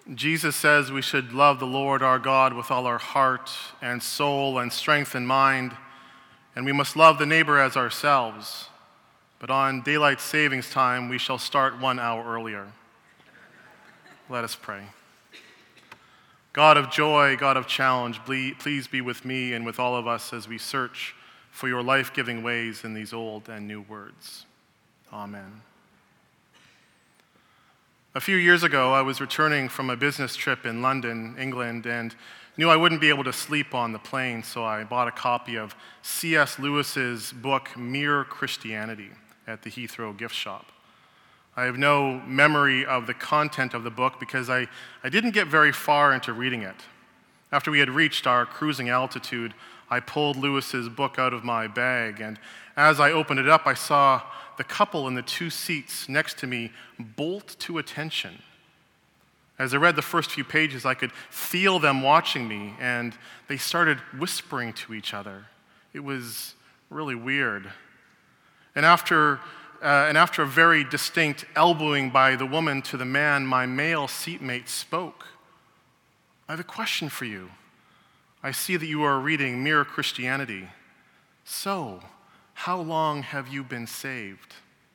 Jesus says we should love the Lord our God with all our heart and soul and strength and mind, and we must love the neighbor as ourselves. But on daylight savings time, we shall start 1 hour earlier. Let us pray. God of joy, God of challenge, please be with me and with all of us as we search for your life-giving ways in these old and new words. Amen. A few years ago, I was returning from a business trip in London, England, and knew I wouldn't be able to sleep on the plane, so I bought a copy of C.S. Lewis's book, Mere Christianity, at the Heathrow gift shop. I have no memory of the content of the book because I didn't get very far into reading it. After we had reached our cruising altitude, I pulled Lewis's book out of my bag, and as I opened it up, I saw the couple in the 2 seats next to me bolt to attention. As I read the first few pages, I could feel them watching me, and they started whispering to each other. It was really weird. And after a very distinct elbowing by the woman to the man, my male seatmate spoke. "I have a question for you. I see that you are reading Mere Christianity. So, how long have you been saved?"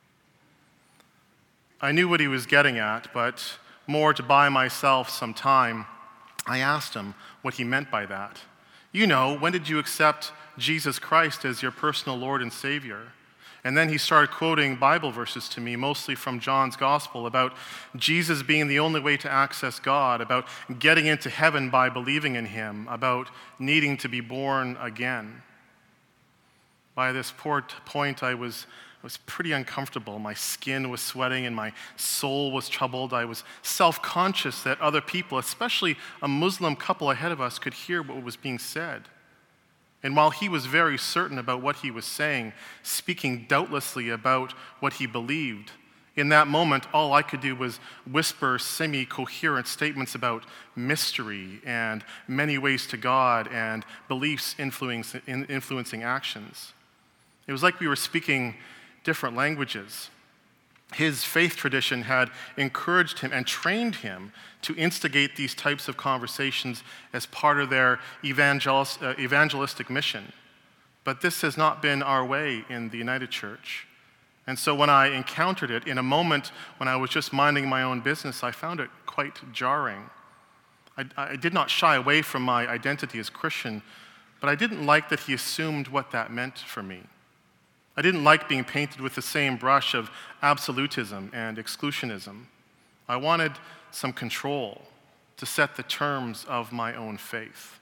I knew what he was getting at, but more to buy myself some time, I asked him what he meant by that. "You know, when did you accept Jesus Christ as your personal Lord and Savior?" And then he started quoting Bible verses to me, mostly from John's Gospel, about Jesus being the only way to access God, about getting into heaven by believing in him, about needing to be born again. By this point, I was pretty uncomfortable. My skin was sweating and my soul was troubled. I was self-conscious that other people, especially a Muslim couple ahead of us, could hear what was being said. And while he was very certain about what he was saying, speaking doubtlessly about what he believed, in that moment, all I could do was whisper semi-coherent statements about mystery and many ways to God and beliefs influencing actions. It was like we were speaking different languages. His faith tradition had encouraged him and trained him to instigate these types of conversations as part of their evangelistic mission. But this has not been our way in the United Church. And so when I encountered it in a moment when I was just minding my own business, I found it quite jarring. I did not shy away from my identity as Christian, but I didn't like that he assumed what that meant for me. I didn't like being painted with the same brush of absolutism and exclusionism. I wanted some control to set the terms of my own faith.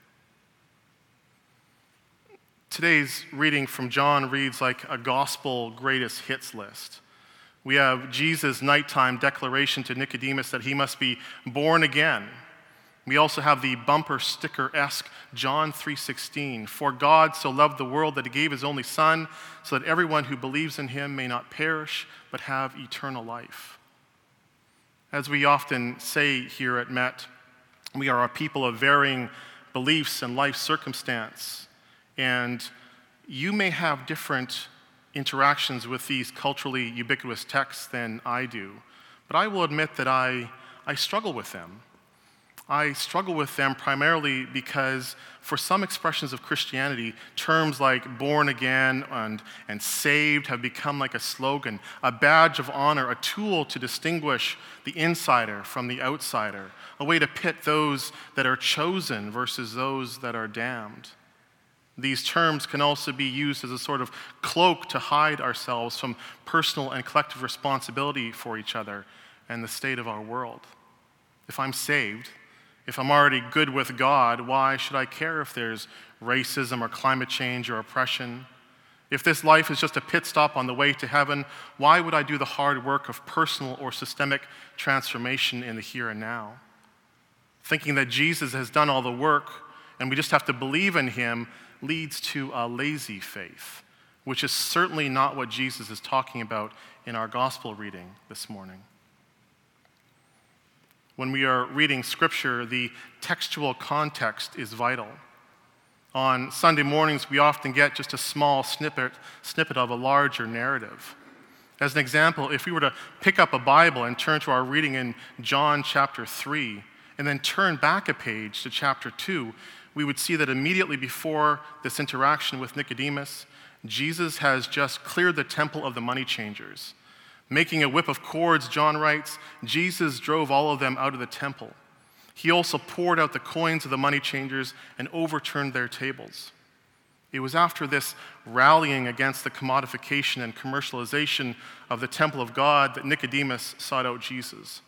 Today's reading from John reads like a gospel greatest hits list. We have Jesus' nighttime declaration to Nicodemus that he must be born again. We also have the bumper sticker-esque John 3:16, "For God so loved the world that he gave his only Son, so that everyone who believes in him may not perish, but have eternal life." As we often say here at Met, we are a people of varying beliefs and life circumstance, and you may have different interactions with these culturally ubiquitous texts than I do, but I will admit that I struggle with them. I struggle with them primarily because for some expressions of Christianity, terms like born again and saved have become like a slogan, a badge of honor, a tool to distinguish the insider from the outsider, a way to pit those that are chosen versus those that are damned. These terms can also be used as a sort of cloak to hide ourselves from personal and collective responsibility for each other and the state of our world. If I'm saved, if I'm already good with God, why should I care if there's racism or climate change or oppression? If this life is just a pit stop on the way to heaven, why would I do the hard work of personal or systemic transformation in the here and now? Thinking that Jesus has done all the work and we just have to believe in him leads to a lazy faith, which is certainly not what Jesus is talking about in our gospel reading this morning. When we are reading Scripture, the textual context is vital. On Sunday mornings, we often get just a small snippet of a larger narrative. As an example, if we were to pick up a Bible and turn to our reading in John chapter 3, and then turn back a page to chapter 2, we would see that immediately before this interaction with Nicodemus, Jesus has just cleared the temple of the money changers. Making a whip of cords, John writes, Jesus drove all of them out of the temple. He also poured out the coins of the money changers and overturned their tables. It was after this rallying against the commodification and commercialization of the temple of God that Nicodemus sought out Jesus.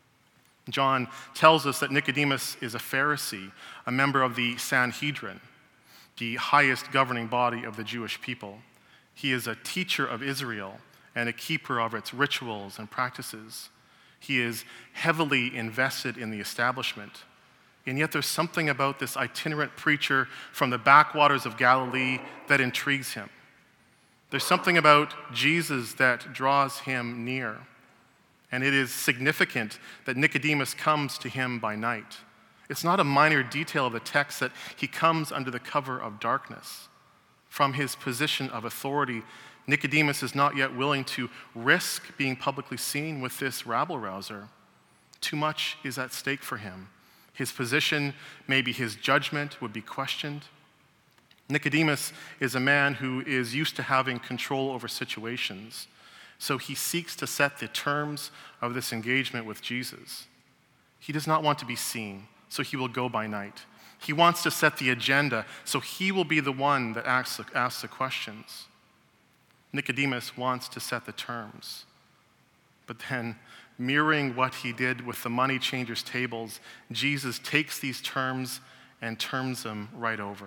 John tells us that Nicodemus is a Pharisee, a member of the Sanhedrin, the highest governing body of the Jewish people. He is a teacher of Israel and a keeper of its rituals and practices. He is heavily invested in the establishment. And yet there's something about this itinerant preacher from the backwaters of Galilee that intrigues him. There's something about Jesus that draws him near. And it is significant that Nicodemus comes to him by night. It's not a minor detail of the text that he comes under the cover of darkness. From his position of authority, Nicodemus is not yet willing to risk being publicly seen with this rabble-rouser. Too much is at stake for him. His position, maybe his judgment, would be questioned. Nicodemus is a man who is used to having control over situations, so he seeks to set the terms of this engagement with Jesus. He does not want to be seen, so he will go by night. He wants to set the agenda, so he will be the one that asks the questions. Nicodemus wants to set the terms. But then, mirroring what he did with the money changers' tables, Jesus takes these terms and turns them right over.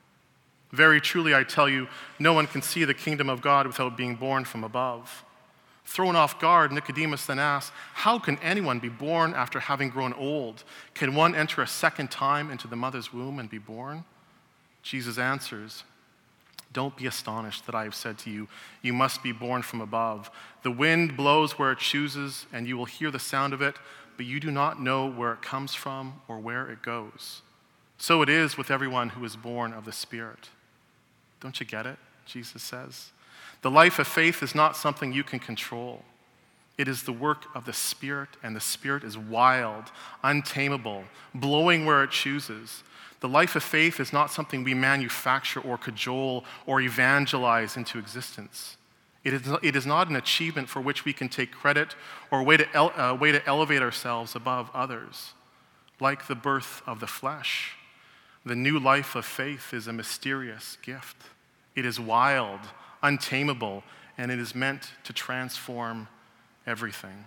Very truly, I tell you, no one can see the kingdom of God without being born from above. Thrown off guard, Nicodemus then asks, how can anyone be born after having grown old? Can one enter a second time into the mother's womb and be born? Jesus answers, don't be astonished that I have said to you, you must be born from above. The wind blows where it chooses, and you will hear the sound of it, but you do not know where it comes from or where it goes. So it is with everyone who is born of the Spirit. Don't you get it? Jesus says. The life of faith is not something you can control. It is the work of the Spirit, and the Spirit is wild, untamable, blowing where it chooses. The life of faith is not something we manufacture or cajole or evangelize into existence. It is not an achievement for which we can take credit or a way to elevate ourselves above others. Like the birth of the flesh, the new life of faith is a mysterious gift. It is wild, untamable, and it is meant to transform everything.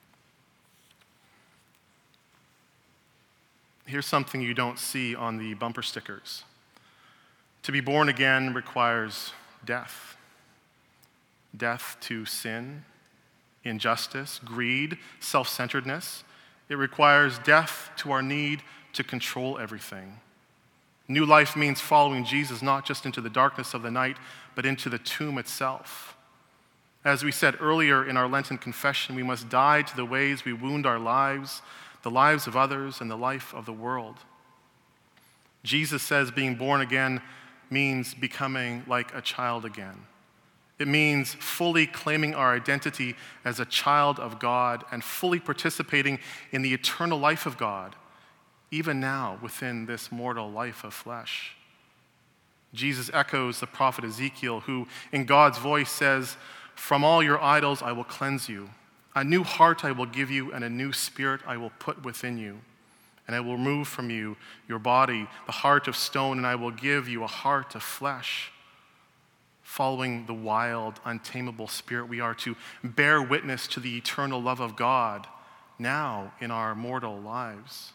Here's something you don't see on the bumper stickers. To be born again requires death. Death to sin, injustice, greed, self-centeredness. It requires death to our need to control everything. New life means following Jesus not just into the darkness of the night, but into the tomb itself. As we said earlier in our Lenten confession, we must die to the ways we wound our lives, the lives of others, and the life of the world. Jesus says being born again means becoming like a child again. It means fully claiming our identity as a child of God and fully participating in the eternal life of God, even now within this mortal life of flesh. Jesus echoes the prophet Ezekiel, who in God's voice says, "From all your idols I will cleanse you. A new heart I will give you, and a new spirit I will put within you. And I will remove from you your body, the heart of stone, and I will give you a heart of flesh." Following the wild, untamable Spirit, we are to bear witness to the eternal love of God now in our mortal lives.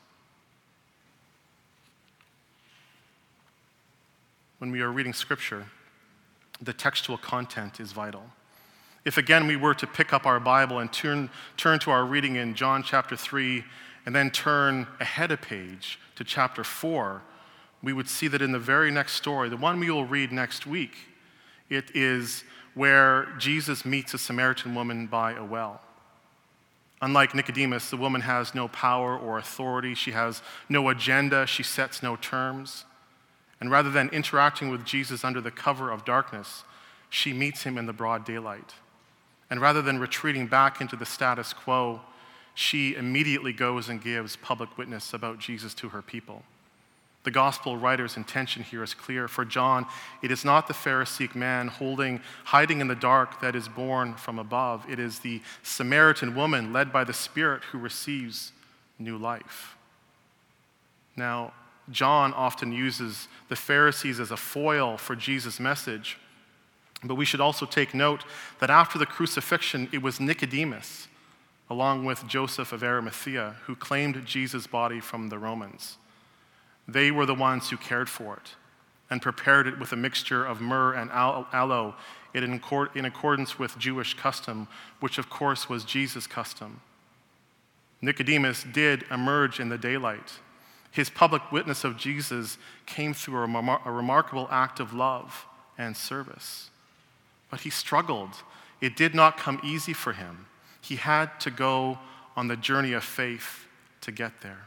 When we are reading Scripture, the textual content is vital. If again we were to pick up our Bible and turn to our reading in John chapter 3 and then turn ahead a page to chapter 4, we would see that in the very next story, the one we will read next week, it is where Jesus meets a Samaritan woman by a well. Unlike Nicodemus, the woman has no power or authority. She has no agenda. She sets no terms. And rather than interacting with Jesus under the cover of darkness, she meets him in the broad daylight. And rather than retreating back into the status quo, she immediately goes and gives public witness about Jesus to her people. The gospel writer's intention here is clear. For John, it is not the Pharisaic man hiding in the dark that is born from above. It is the Samaritan woman led by the Spirit who receives new life. Now, John often uses the Pharisees as a foil for Jesus' message, but we should also take note that after the crucifixion, it was Nicodemus, along with Joseph of Arimathea, who claimed Jesus' body from the Romans. They were the ones who cared for it and prepared it with a mixture of myrrh and aloe in accordance with Jewish custom, which of course was Jesus' custom. Nicodemus did emerge in the daylight. His public witness of Jesus came through a remarkable act of love and service. But he struggled. It did not come easy for him. He had to go on the journey of faith to get there.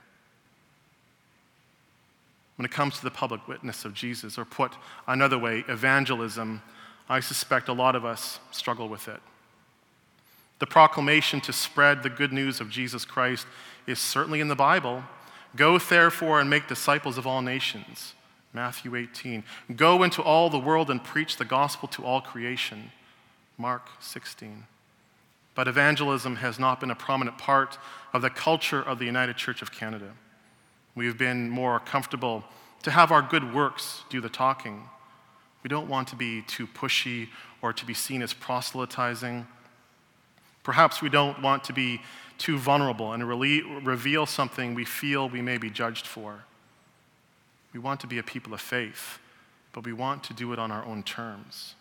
When it comes to the public witness of Jesus, or put another way, evangelism, I suspect a lot of us struggle with it. The proclamation to spread the good news of Jesus Christ is certainly in the Bible. Go therefore and make disciples of all nations, Matthew 18. Go into all the world and preach the gospel to all creation, Mark 16. But evangelism has not been a prominent part of the culture of the United Church of Canada. We've been more comfortable to have our good works do the talking. We don't want to be too pushy or to be seen as proselytizing. Perhaps we don't want to be too vulnerable and reveal something we feel we may be judged for. We want to be a people of faith, but we want to do it on our own terms.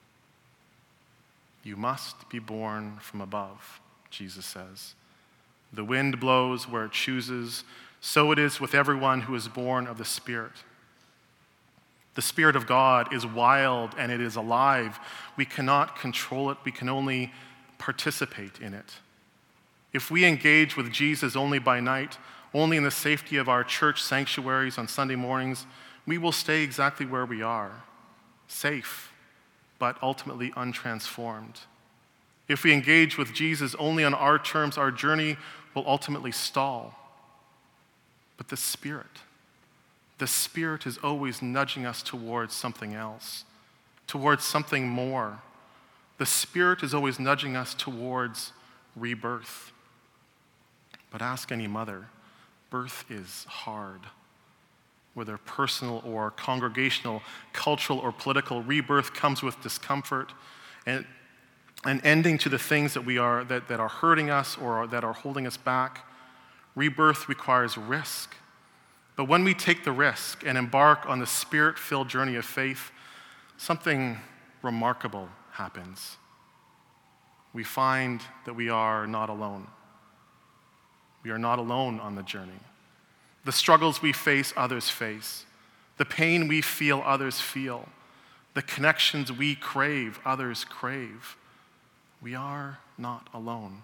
You must be born from above, Jesus says. The wind blows where it chooses. So it is with everyone who is born of the Spirit. The Spirit of God is wild and it is alive. We cannot control it. We can only participate in it. If we engage with Jesus only by night, only in the safety of our church sanctuaries on Sunday mornings, we will stay exactly where we are, safe, but ultimately untransformed. If we engage with Jesus only on our terms, our journey will ultimately stall. But the Spirit is always nudging us towards something else, towards something more. The Spirit is always nudging us towards rebirth. But ask any mother, birth is hard. Whether personal or congregational, cultural or political, rebirth comes with discomfort and an ending to the things that are hurting us or that are holding us back. Rebirth requires risk. But when we take the risk and embark on the Spirit-filled journey of faith, something remarkable happens. We find that we are not alone. We are not alone on the journey. The struggles we face, others face. The pain we feel, others feel. The connections we crave, others crave. We are not alone.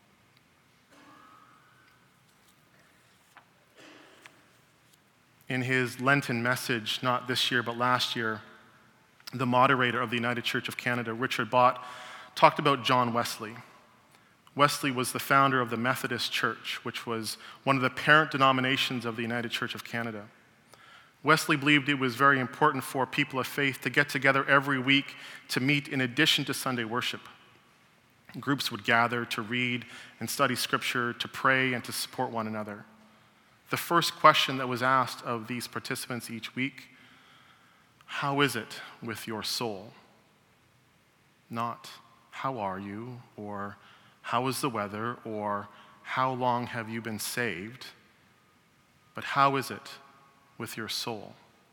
In his Lenten message, not this year but last year, the moderator of the United Church of Canada, Richard Bott, talked about John Wesley. Wesley was the founder of the Methodist Church, which was one of the parent denominations of the United Church of Canada. Wesley believed it was very important for people of faith to get together every week to meet in addition to Sunday worship. Groups would gather to read and study Scripture, to pray, and to support one another. The first question that was asked of these participants each week, how is it with your soul? Not, how are you? Or how is the weather? Or how long have you been saved? But how is it with your soul?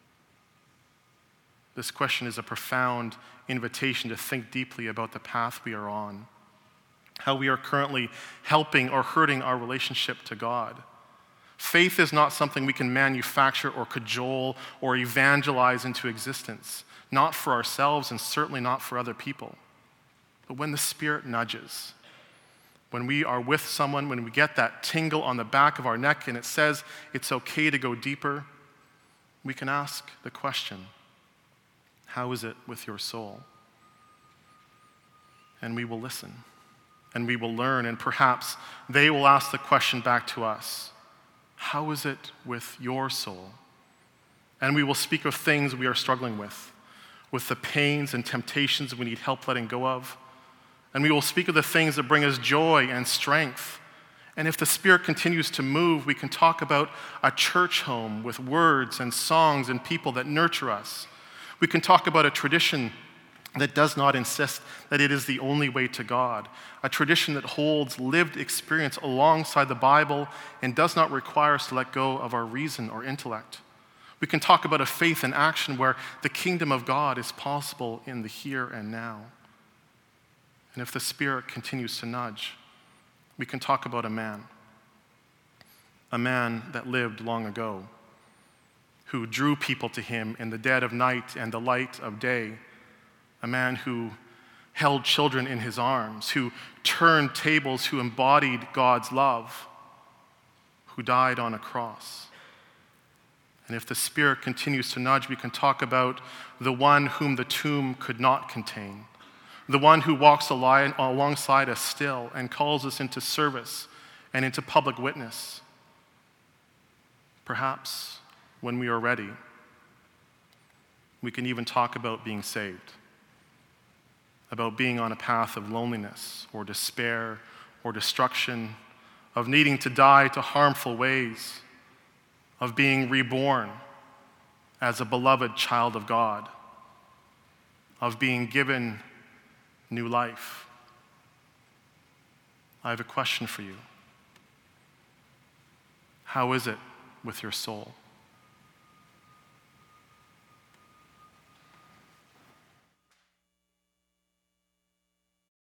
This question is a profound invitation to think deeply about the path we are on, how we are currently helping or hurting our relationship to God. Faith is not something we can manufacture or cajole or evangelize into existence, not for ourselves and certainly not for other people. But when the Spirit nudges, when we are with someone, when we get that tingle on the back of our neck and it says it's okay to go deeper, we can ask the question, how is it with your soul? And we will listen. and we will learn, and perhaps they will ask the question back to us, how is it with your soul? And we will speak of things we are struggling with the pains and temptations we need help letting go of. And we will speak of the things that bring us joy and strength. And if the Spirit continues to move, we can talk about a church home with words and songs and people that nurture us. We can talk about a tradition that does not insist that it is the only way to God, a tradition that holds lived experience alongside the Bible and does not require us to let go of our reason or intellect. We can talk about a faith in action where the kingdom of God is possible in the here and now. And if the Spirit continues to nudge, we can talk about a man that lived long ago, who drew people to him in the dead of night and the light of day, a man who held children in his arms, who turned tables, who embodied God's love, who died on a cross. And if the Spirit continues to nudge, we can talk about the one whom the tomb could not contain, the one who walks alongside us still and calls us into service and into public witness. Perhaps when we are ready, we can even talk about being saved, about being on a path of loneliness or despair or destruction, of needing to die to harmful ways, of being reborn as a beloved child of God, of being given new life. I have a question for you. How is it with your soul?